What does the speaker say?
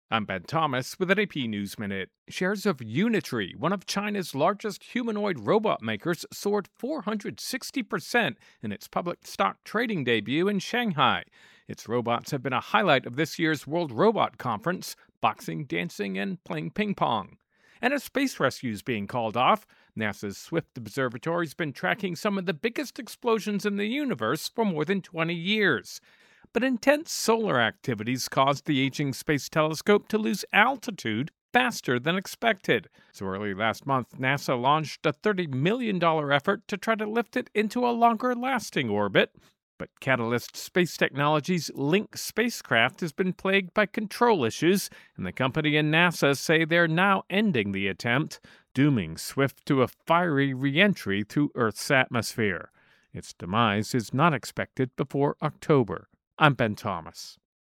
I'm Ben Thomas with an AP News Minute. Shares of Unitree, one of China's largest humanoid robot makers, soared 460% in its public stock trading debut in Shanghai. Its robots have been a highlight of this year's World Robot Conference, boxing, dancing, and playing ping pong. And as space rescue is being called off, NASA's Swift Observatory has been tracking some of the biggest explosions in the universe for more than 20 years. But intense solar activities caused the aging Space Telescope to lose altitude faster than expected. So early last month, NASA launched a $30 million effort to try to lift it into a longer lasting orbit. But Catalyst Space Technologies' Link spacecraft has been plagued by control issues, and the company and NASA say they're now ending the attempt, dooming Swift to a fiery re-entry through Earth's atmosphere. Its demise is not expected before October. I'm Ben Thomas.